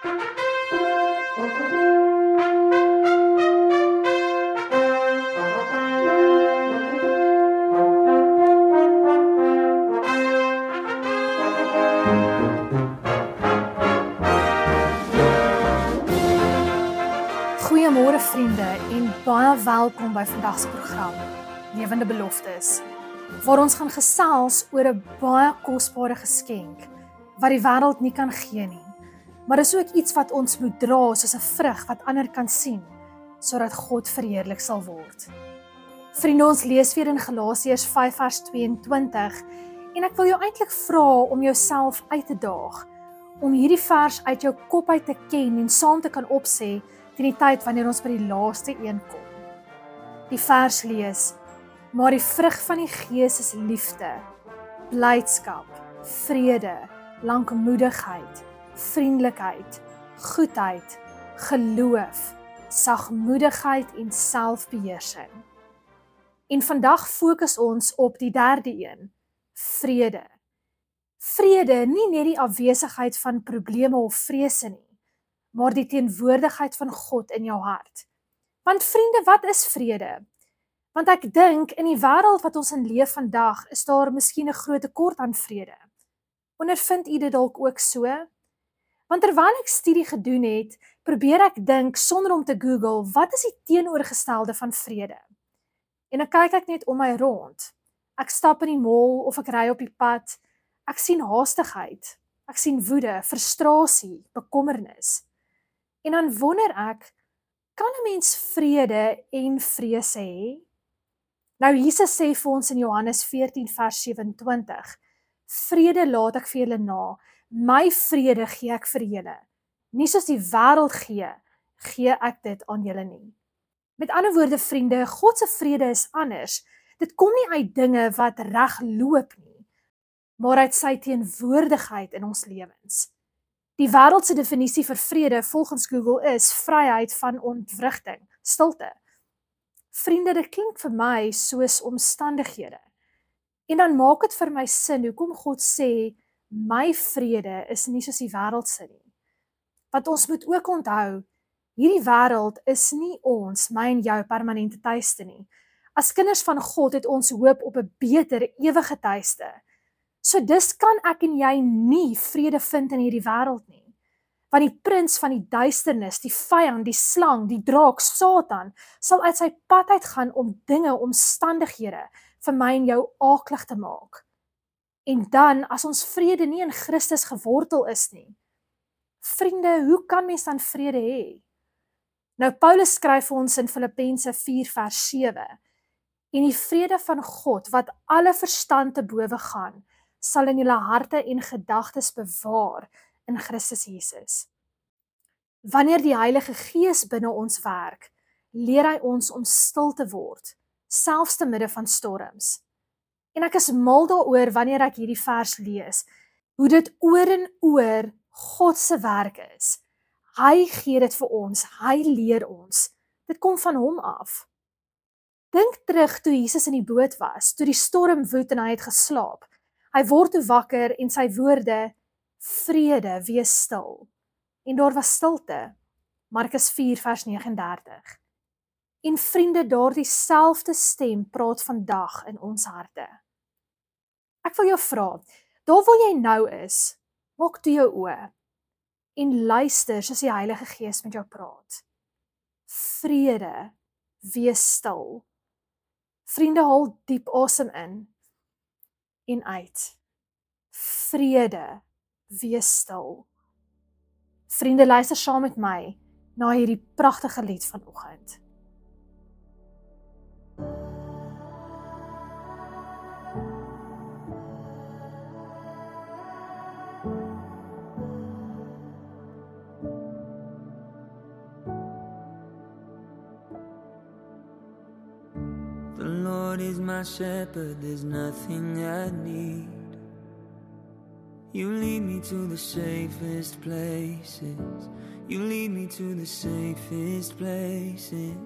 Goeiemôre vriende en baie welkom by vandag se program Lewende Beloftes, waar ons gaan gesels oor 'n baie kosbare geskenk wat die wêreld nie kan gee nie, maar is ook iets wat ons moet dra soos 'n vrug wat ander kan sien, sodat God verheerlik sal word. Vriende, ons lees weer in Galasiërs 5 vers 22 en ek wil jou eintlik vra om jouself uit te daag, om hierdie vers uit jou kop uit te ken en saam te kan opsê teen die tyd wanneer ons by die laaste een kom. Die vers lees: maar die vrug van die Gees is liefde, blydskap, vrede, lankmoedigheid, vriendelikheid, goedheid, geloof, sagmoedigheid en selfbeheersing. En vandag fokus ons op die derde een, vrede. Vrede, nie net die afwesigheid van probleme of vrese nie, maar die teenwoordigheid van God in jou hart. Want vriende, wat is vrede? Want ek dink, in die wêreld wat ons in leef vandag, is daar miskien 'n groot tekort aan vrede. Ondervind u dit dalk ook so? Want terwyl ek studie gedoen het, probeer ek dink, sonder om te Google, wat is die teenoorgestelde van vrede? En dan kyk ek net om my rond. Ek stap in die mall of ek ry op die pad, ek sien haastigheid, ek sien woede, frustrasie, bekommernis. En dan wonder ek, kan 'n mens vrede en vrese hê? Nou Jesus sê vir ons in Johannes 14 vers 27, vrede laat ek vir julle na, my vrede gee ek vir julle. Nie soos die wêreld gee ek dit aan julle nie. Met ander woorde vriende, God se vrede is anders. Dit kom nie uit dinge wat reg loop nie, maar uit sy teenwoordigheid in ons lewens. Die wêreld se definisie vir vrede volgens Google is vryheid van ontwrigting, stilte. Vriende, dit klink vir my soos omstandighede. En dan maak dit vir my sin, hoekom God sê, my vrede is nie soos die wêreld se nie. Want ons moet ook onthou, hierdie wêreld is nie ons, my en jou permanente tuiste nie. As kinders van God het ons hoop op 'n beter, ewige tuiste. So dus kan ek en jy nie vrede vind in hierdie wêreld nie. Want die prins van die duisternis, die vyand, die slang, die draak, Satan, sal uit sy pad uitgaan om dinge, omstandighede vir my en jou aaklig te maak. En dan, as ons vrede nie in Christus gewortel is nie, vriende, hoe kan mens dan vrede hê? Nou, Paulus skryf ons in Filippense 4 vers 7, en die vrede van God, wat alle verstand te bowe gaan, sal in julle harte en gedagtes bewaar in Christus Jesus. Wanneer die Heilige Gees binne ons werk, leer hy ons om stil te word, selfs te midde van storms. En ek is mal daaroor wanneer ek hierdie vers lees, hoe dit oor en oor God se werk is. Hy gee dit vir ons, hy leer ons. Dit kom van hom af. Dink terug toe Jesus in die boot was, toe die storm woed en hy het geslaap. Hy word toe wakker en sy woorde, vrede, wees stil. En daar was stilte, Markus 4 vers 39. En vriende, daardie selfde stem praat vandag in ons harte. Ek wil jou vra, daar waar jy nou is, maak toe jou oë en luister soos die Heilige Gees met jou praat. Vrede, wees stil. Vriende, haal diep asem in en uit. Vrede, wees stil. Vriende, luister saam met my na hierdie pragtige lied vanoggend. The Lord is my shepherd, there's nothing I need. You lead me to the safest places. You lead me to the safest places.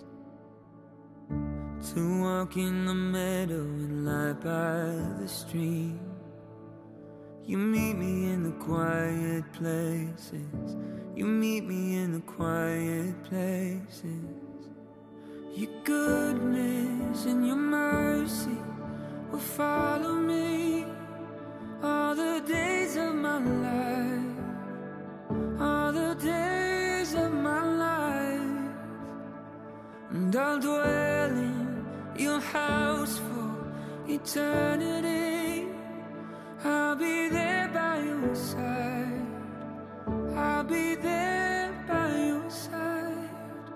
To walk in the meadow and lie by the stream. You meet me in the quiet places. You meet me in the quiet places. Your goodness and your mercy will follow me all the days of my life, all the days of my life. And I'll dwell in your house for eternity. I'll be there by your side. I'll be there by your side.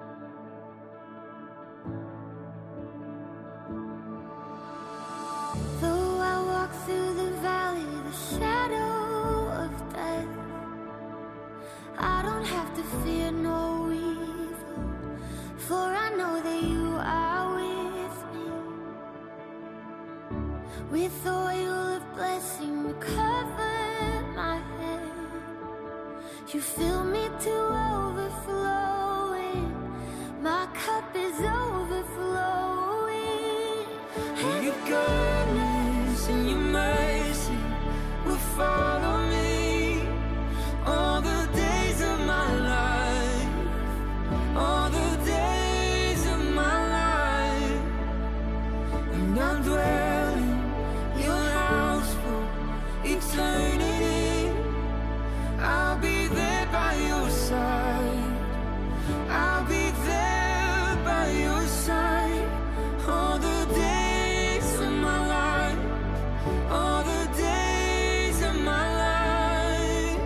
Though I walk through the valley, the shadow of death, I don't have to fear no evil, for I know that you are with me. With oil of blessing to cover my head, you fill me to overflowing. My cup is overflowing. And your goodness and your mercy will follow me all the days of my life, all the days of my life. And I'll dwell in your house for eternity. I'll be there by your side. I'll be there by your side all the days of my life, all the days of my life.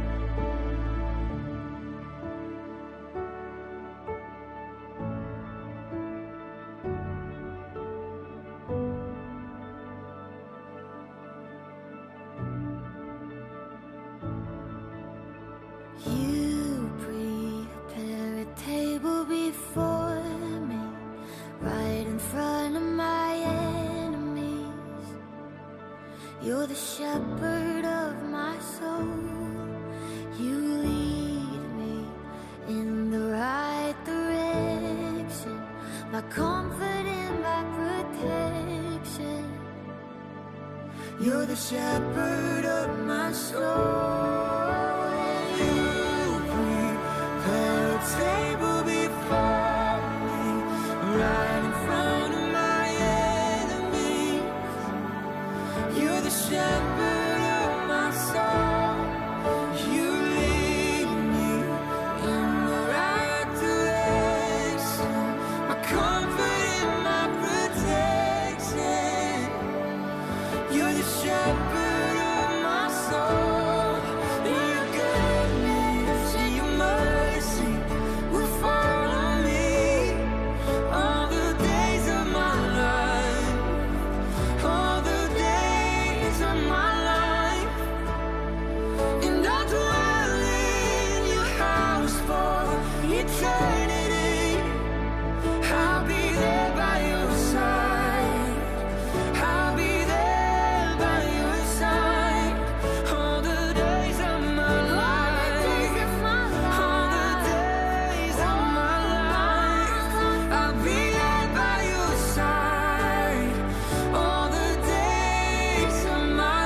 You prepare a table before me, right in front of my enemies. You're the shepherd of my soul. You lead me in the right direction, my comfort and my protection. You're the shepherd of my soul. You prepare a table before me, right in front of my enemies. You're the shepherd of my soul. You lead me in the right direction, my comfort and my protection. You're the shepherd of my soul. Your goodness and your mercy will follow me all the days of my life, all the days of my life. And I'll dwell in your house for eternity. I'll be there by your side. I'll be there by your side all the days of my life, all the days of my life. I'll be there by your side all the days of my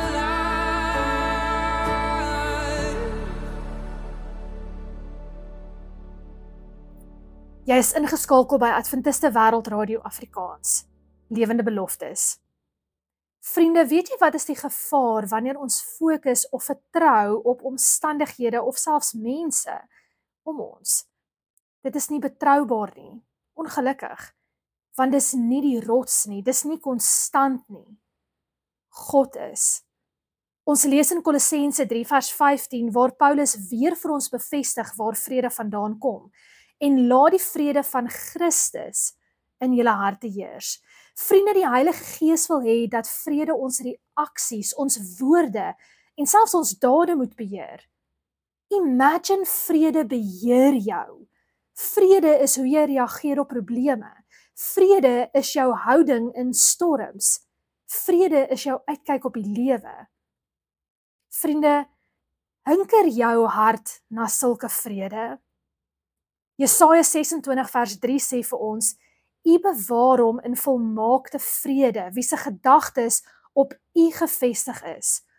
life. Jy is ingeskakel by Adventiste Wêreld Radio Afrikaans. Lewende beloftes. Vriende, weet jy wat is die gevaar wanneer ons fokus of vertrou op omstandighede of selfs mense om ons? Dit is nie betroubaar nie, ongelukkig, want dis nie die rots nie, dis nie konstant nie. God is. Ons lees in Kolossense 3 vers 15 waar Paulus weer vir ons bevestig waar vrede vandaan kom en laat die vrede van Christus in julle harte heers. Vriende, die Heilige Gees wil hê dat vrede ons reaksies, ons woorde en selfs ons dade moet beheer. Imagine vrede beheer jou. Vrede is hoe jy reageer op probleme. Vrede is jou houding in storms. Vrede is jou uitkyk op die lewe. Vriende, hinker jou hart na sulke vrede. Jesaja 26 vers 3 sê vir ons, U bewaar hom in volmaakte vrede, wie se gedagtes op U gevestig is,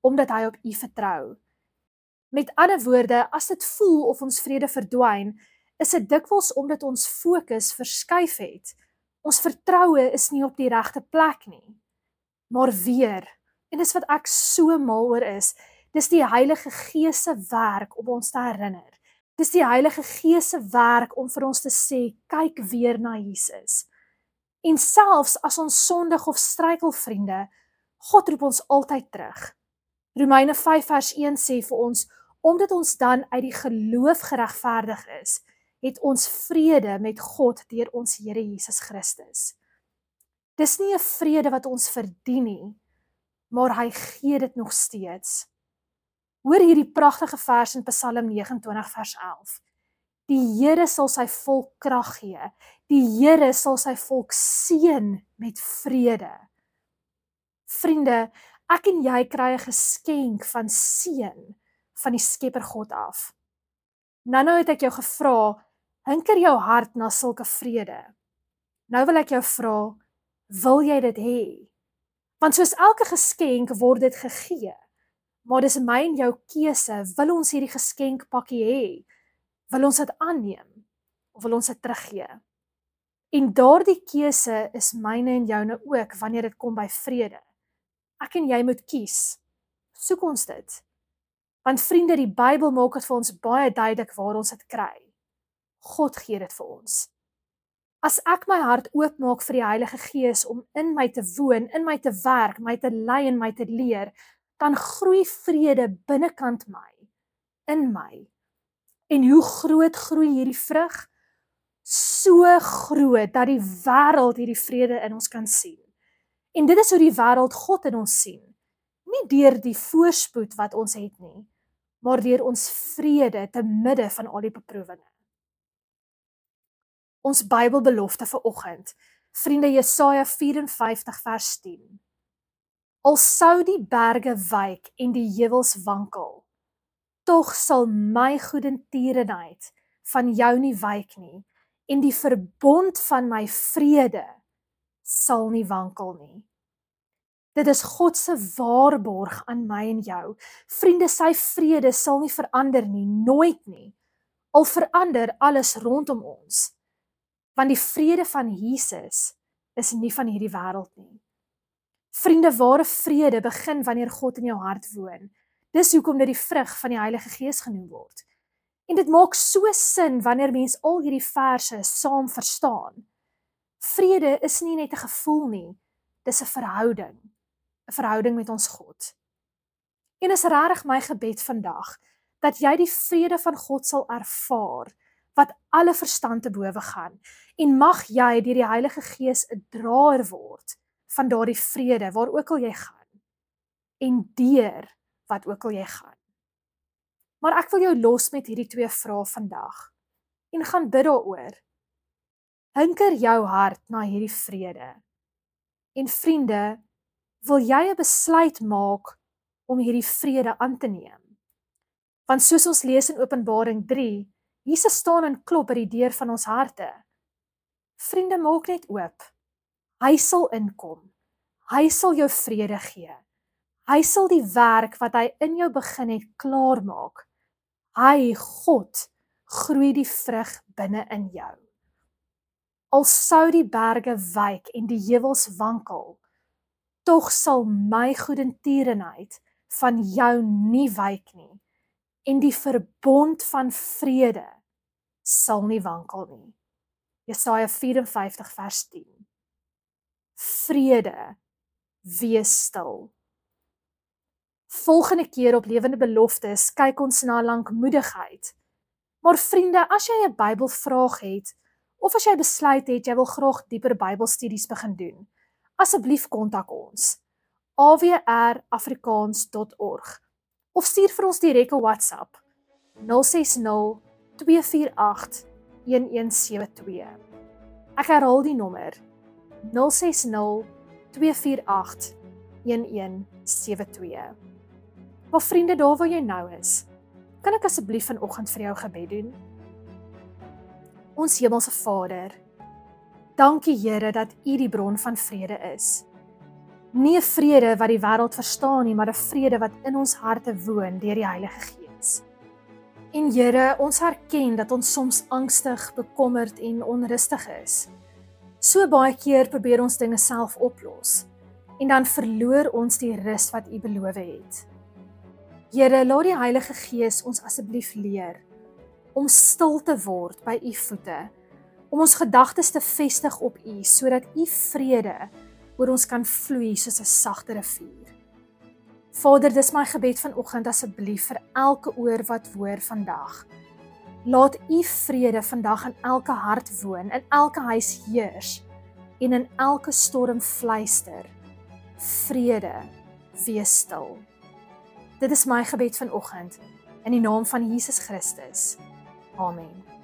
omdat hy op U vertrou. Met ander woorde, as dit voel of ons vrede verdwyn, is dit dikwels omdat ons fokus verskuif het. Ons vertroue is nie op die regte plek nie. Maar weer, en dis wat ek so mal oor is, dis die Heilige Gees se werk om ons te herinner. Dis die Heilige Gees se werk om vir ons te sê, kyk weer na Jesus. En selfs as ons sondig of struikel, vriende, God roep ons altyd terug. Romeine 5 vers 1 sê vir ons, omdat ons dan uit die geloof geregverdig is, het ons vrede met God deur ons Here Jesus Christus. Dis nie 'n vrede wat ons verdien nie, maar hy gee dit nog steeds. Hoor hierdie pragtige vers in Psalm 29 vers 11. Die Here sal sy volk krag gee. Die Here sal sy volk seën met vrede. Vriende, ek en jy kry 'n geskenk van seën van die Skepper God af. Nou het ek jou gevra, hinker jou hart na sulke vrede. Nou wil ek jou vra, wil jy dit hê? Want soos elke geskenk word dit gegee, maar dis my en jou keuse, wil ons hierdie geskenkpakkie hê? Wil ons dit aanneem? Of wil ons dit teruggee? En daardie keuse is myne en joune ook, wanneer dit kom by vrede. Ek en jy moet kies. Soek ons dit. Want vriende, die Bybel maak dit vir ons baie duidelik waar ons dit kry. God gee dit vir ons. As ek my hart oopmaak vir die Heilige Gees om in my te woon, in my te werk, my te lei en my te leer, dan groei vrede binnekant my, in my. En hoe groot groei hierdie vrug? So groot dat die wêreld hierdie vrede in ons kan sien. En dit is hoe die wêreld God in ons sien. Nie deur die voorspoed wat ons het nie, maar deur ons vrede te midde van al die beproewinge. Ons Bybelbelofte vir oggend, vriende, Jesaja 54 vers 10. Al sou die berge wyk en die heuwels wankel, tog sal my goedertierenheid van jou nie wyk nie, en die verbond van my vrede sal nie wankel nie. Dit is God se waarborg aan my en jou. Vriende, sy vrede sal nie verander nie, nooit nie. Al verander alles rondom ons. Want die vrede van Jesus is nie van hierdie wêreld nie. Vriende, ware vrede begin wanneer God in jou hart woon. Dis hoekom dit die vrug van die Heilige Gees genoem word. En dit maak so sin wanneer mens al hierdie verse saam verstaan. Vrede is nie net 'n gevoel nie, dis 'n verhouding. 'n Verhouding met ons God. En is regtig my gebed vandag, dat jy die vrede van God sal ervaar, wat alle verstand te bowe gaan, en mag jy deur die Heilige Gees 'n draer word van daardie vrede, waar ook al jy gaan, en deur wat ook al jy gaan. Maar ek wil jou los met hierdie 2 vrae vandag, en gaan bid daaroor. Hinker jou hart na hierdie vrede. En vriende, wil jy 'n besluit maak om hierdie vrede aan te neem? Want soos ons lees in Openbaring 3, Jesus staan en klop by die deur van ons harte. Vriende, maak net oop. Hy sal inkom. Hy sal jou vrede gee. Hy sal die werk wat hy in jou begin het klaar maak. Hy, God, groei die vrug binne in jou. Al sou die berge wyk en die heuwels wankel, tog sal my goedertierenheid van jou nie wyk nie, en die verbond van vrede sal nie wankel nie. Jesaja 54 vers 10. Vrede, wees stil. Volgende keer op Lewende Beloftes kyk ons na lankmoedigheid. Maar vriende, as jy 'n Bybelvraag het, of as jy besluit het jy wil graag dieper Bybelstudies begin doen, asseblief kontak ons, awrafrikaans.org, of stuur vir ons direk 'n WhatsApp, 060 248 1172. Ek herhaal die nommer, 060 248 1172. Maar vriende, daar waar jy nou is, kan ek asseblief vanoggend vir jou gebed doen? Ons hemelse Vader, dankie Here dat U die bron van vrede is. Nie 'n vrede wat die wêreld verstaan nie, maar 'n vrede wat in ons harte woon deur die Heilige Gees. En Here, ons erken dat ons soms angstig, bekommerd en onrustig is. So baie keer probeer ons dinge self oplos, en dan verloor ons die rus wat U beloof het. Here, laat die Heilige Gees ons asseblief leer om stil te word by U voete, om ons gedagtes te vestig op U, sodat U vrede oor ons kan vloei soos 'n sagte rivier. Vader, dis my gebed vanoggend asseblief vir elke oor wat hoor vandag. Laat U vrede vandag in elke hart woon, in elke huis heers en in elke storm fluister. Vrede, wees stil. Dit is my gebed vanoggend in die naam van Jesus Christus. Amen.